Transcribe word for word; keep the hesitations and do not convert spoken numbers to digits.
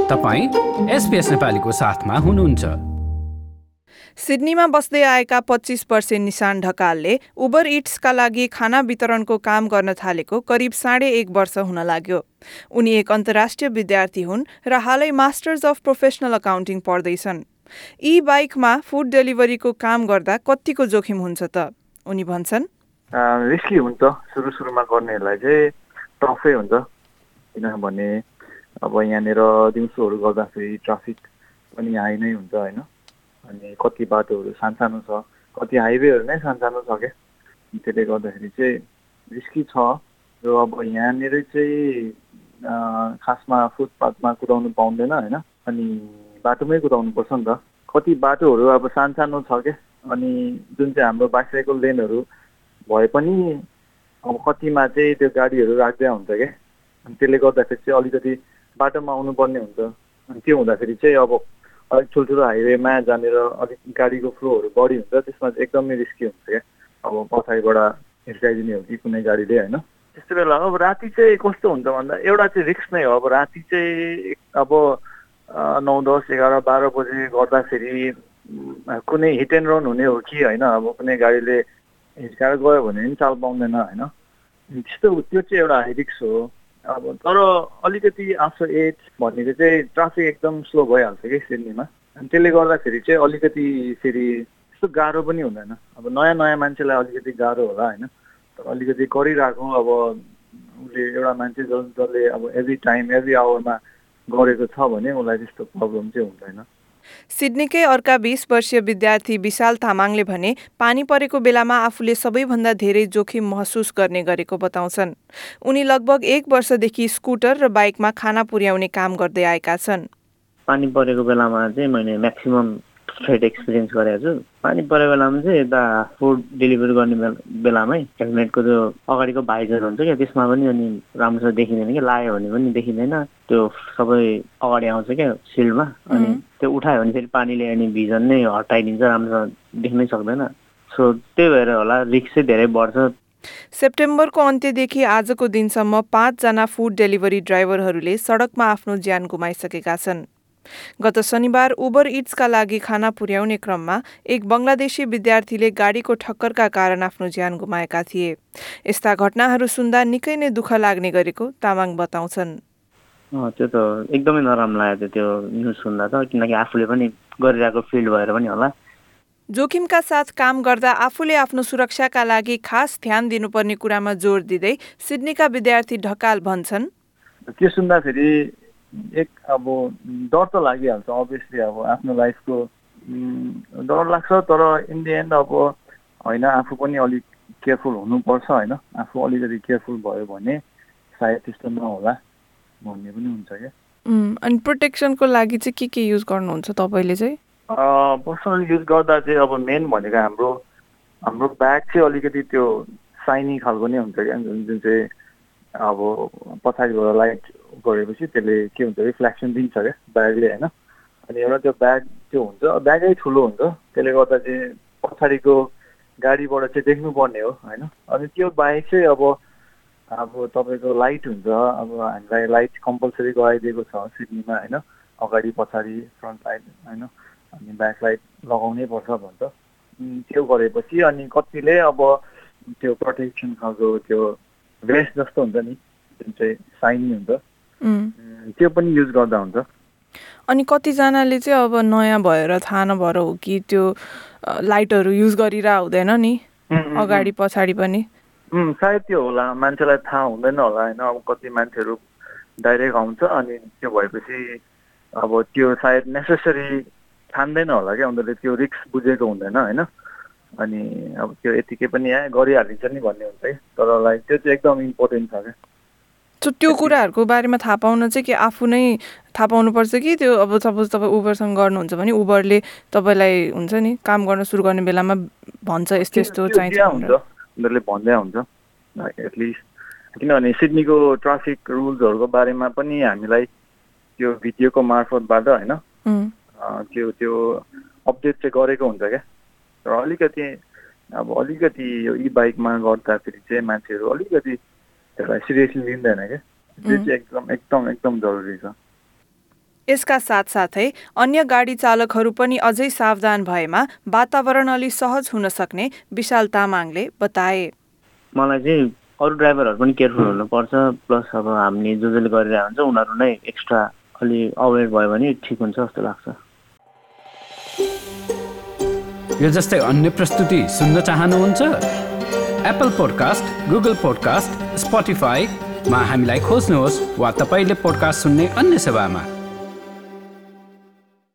तपाईं एसपीएस नेपालीको साथमा हुनुहुन्छ। सिडनीमा बस्दै आएका पच्चीस वर्षे निशान ढकालले उबर इट्सका लागि खाना वितरणको काम गर्न थालेको करिब साढे एक वर्ष हुन लाग्यो। उनी एक अन्तर्राष्ट्रिय विद्यार्थी हुन् र हालै मास्टर्स अफ प्रोफेसनल अकाउन्टिङ पढ्दैछन्। ई बाइकमा फुड डेलिभरीको काम गर्दा कतिको जोखिम हुन्छ त? उनी भन्छन्, रिस्की हुन्छ। सुरु सुरुमा गर्नेहरूलाई चाहिँ टफै हुन्छ, किनभने अब यहाँनिर दिउँसोहरू गर्दाखेरि ट्राफिक पनि हाई नै हुन्छ होइन। अनि कति बाटोहरू सानसानो छ, कति हाइवेहरू नै सानसानो छ क्या, त्यसले गर्दाखेरि चाहिँ रिस्की छ। र अब यहाँनिर चाहिँ खासमा फुटपाथमा कुदाउनु पाउँदैन होइन, अनि बाटोमै कुदाउनु पर्छ नि त। कति बाटोहरू अब सानसानो छ क्या, अनि जुन चाहिँ हाम्रो बाइसाइकल लेनहरू भए पनि अब कतिमा चाहिँ त्यो गाडीहरू राख्दै हुन्छ क्या, अनि त्यसले गर्दाखेरि चाहिँ अलिकति बाटोमा आउनुपर्ने हुन्छ। अनि त्यो हुँदाखेरि चाहिँ अब अलिक ठुल्ठुलो हाइवेमा जहाँनिर अलिक गाडीको फ्लोहरू बढी हुन्छ, त्यसमा चाहिँ एकदमै रिस्की हुन्छ क्या। अब पछाडिबाट हिर्काइदिने हो कि कुनै गाडीले होइन। त्यस्तो बेला अब राति चाहिँ कस्तो हुन्छ भन्दा एउटा चाहिँ रिस्क नै हो। अब राति चाहिँ अब नौ दस एघार बाह्र बजे गर्दाखेरि कुनै हिट एन्ड रन हुने हो कि होइन, अब कुनै गाडीले हिर्काएर गयो भने पनि चाल पाउँदैन होइन। त्यस्तो त्यो चाहिँ एउटा हाई रिस्क हो। अब तर अलिकति आफ्टर एट भनेको चाहिँ ट्राफिक एकदम स्लो भइहाल्छ कि सिडनीमा, अनि त्यसले गर्दाखेरि चाहिँ अलिकति फेरि त्यस्तो गाह्रो पनि हुँदैन। अब नयाँ नयाँ मान्छेलाई अलिकति गाह्रो होला होइन, तर अलिकति गरिरहेको अब उसले एउटा मान्छे जसले अब एभ्री टाइम एभ्री आवरमा गरेको छ भने उसलाई त्यस्तो प्रब्लम चाहिँ हुँदैन। सिडनीकै अर्का बीस वर्षीय विद्यार्थी विशाल तामाङले भने पानी परेको बेलामा आफूले सबैभन्दा धेरै जोखिम महसुस गर्ने गरेको बताउँछन्। उनी लगभग एक वर्षदेखि स्कुटर र बाइकमा खाना पुर्याउने काम गर्दै आएका छन्। पानी परेको बेलामा चाहिँ मैले म्याक्सिमम थ्रेट एक्सपिरियन्स गरेको छु। पानी परेको बेलामा चाहिँ यता फुड डेलिभरी गर्ने बेलामै हेलमेटको त्यो अगाडिको भाइजर हुन्छ क्या, त्यसमा पनि अनि राम्रोसँग देखिँदैन कि, लायो भने पनि देखिँदैन, त्यो सबै अगाडि आउँछ क्या सिल्डमा, अनि त्यो उठायो भने फेरि पानीले अनि भिजन नै हटाइदिन्छ, राम्रोसँग देख्नै सक्दैन। सो त्यही भएर होला रिस्क चाहिँ धेरै बढ्छ। सेप्टेम्बरको अन्त्यदेखि आजको दिनसम्म पाँचजना फुड डेलिभरी ड्राइभरहरूले सडकमा आफ्नो ज्यान गुमाइसकेका छन्। गत शनिबार उबर इट्सका लागि खाना पुर्याउने क्रममा एक बङ्गलादेशी विद्यार्थीले गाडीको ठक्करका कारण आफ्नो ज्यान गुमाएका थिए। यस्ता घटनाहरू सुन्दा निकै नै दुःख लाग्ने गरेको तामाङ बताउँछन्। त्यो त एकदमै नराम्रो लाग्यो त्यो न्युज सुन्दा त, किनकि आफूले पनि गरिरहेको फिल्ड भएर पनि होला। जोखिमका साथ काम गर्दा आफूले आफ्नो सुरक्षाका लागि खास ध्यान दिनुपर्ने कुरामा जोड दिँदै सिडनीका विद्यार्थी ढकाल भन्छन्, त्यो सुन्दाखेरि एक अब डर त लागिहाल्छ अभियसली। अब आफ्नो लाइफको डर लाग्छ, तर इन द एन्ड अब होइन आफू पनि अलिक केयरफुल हुनुपर्छ होइन। आफू अलिकति केयरफुल भयो भने सायद त्यस्तो नहोला भन्ने पनि हुन्छ क्या। अनि प्रोटेक्सनको लागि चाहिँ के के युज गर्नुहुन्छ तपाईँले चाहिँ? पर्सनल युज गर्दा चाहिँ अब मेन भनेको हाम्रो हाम्रो ब्याग चाहिँ अलिकति त्यो साइनी खालको नै हुन्छ क्या, जुन चाहिँ अब पछाडिबाट लाइट गरेपछि त्यसले के हुन्छ रिफ्लेक्सन दिन्छ क्या ब्यागले होइन। अनि एउटा त्यो ब्याग त्यो हुन्छ, ब्यागै ठुलो हुन्छ, त्यसले गर्दा चाहिँ पछाडिको गाडीबाट चाहिँ देख्नुपर्ने हो होइन। अनि त्यो बाहेक चाहिँ अब अब तपाईँको लाइट हुन्छ, अब हामीलाई लाइट कम्पलसरी गराइदिएको छ सिडनीमा होइन, अगाडि पछाडि फ्रन्ट लाइट होइन, अनि ब्याक लाइट लगाउनै पर्छ भन्छ। त्यो गरेपछि अनि कतिले अब त्यो प्रोटेक्सन खालको त्यो भेस्ट जस्तो हुन्छ नि, जुन चाहिँ साइनी हुन्छ, त्यो पनि युज गर्दा हुन्छ। अनि कतिजनाले चाहिँ अब नयाँ भएर थाहा नभएर हो कि त्यो लाइटहरू युज गरिरह हुँदैन नि अगाडि पछाडि पनि? सायद त्यो होला, मान्छेलाई थाहा हुँदैन होला होइन। अब कति मान्छेहरू डाइरेक्ट आउँछ, अनि त्यो भएपछि अब त्यो सायद नेसेसरी ठान्दैन होला क्या, उनीहरूले त्यो रिस्क बुझेको हुँदैन होइन। अनि अब त्यो यतिकै पनि यहाँ गरिहालिन्छ नि भन्ने हुन्छ है, तर लाइक त्यो चाहिँ एकदम इम्पोर्टेन्ट छ क्या। सो त्यो कुराहरूको बारेमा थाहा पाउन चाहिँ के आफू नै थाहा पाउनुपर्छ कि त्यो अब सपोज तपाईँ उबरसँग गर्नुहुन्छ भने उबरले तपाईँलाई हुन्छ नि काम गर्न सुरु गर्ने बेलामा भन्छ यस्तो यस्तो चाहिन्छ हुन्छ, उनीहरूले भन्दै हुन्छ एटलिस्ट। किनभने सिडनीको ट्राफिक रुल्सहरूको बारेमा पनि हामीलाई त्यो भिडियोको मार्फतबाट होइन त्यो त्यो अपडेट चाहिँ गरेको हुन्छ क्या। र अलिकति अब अलिकति यो ई बाइकमा गर्दाखेरि चाहिँ मान्छेहरू अलिकति त्यसलाई सिरियसली लिँदैन क्या, त्यो चाहिँ एकदम एकदम एकदम जरुरी छ। यसका साथसाथै अन्य गाडी चालकहरू पनि अझै सावधान भएमा वातावरण अलि सहज हुन सक्ने विशाल तामाङले बताए। मलाई चाहिँ अरू ड्राइभरहरू पनि केयरफुल हुनुपर्छ, प्लस अब हामीले जो जसले गरिरहेको हुन्छ उनीहरू नै एक्स्ट्रा अलि अवेर भयो भने ठिक हुन्छ जस्तो लाग्छ। यो जस्तै अन्य प्रस्तुति सुन्न चाहनुहुन्छ? एप्पल पोडकास्ट, गुगल पोडकास्ट, स्पोटिफाईमा हामीलाई खोज्नुहोस् वा तपाईँले पोडकास्ट सुन्ने अन्य सेवामा।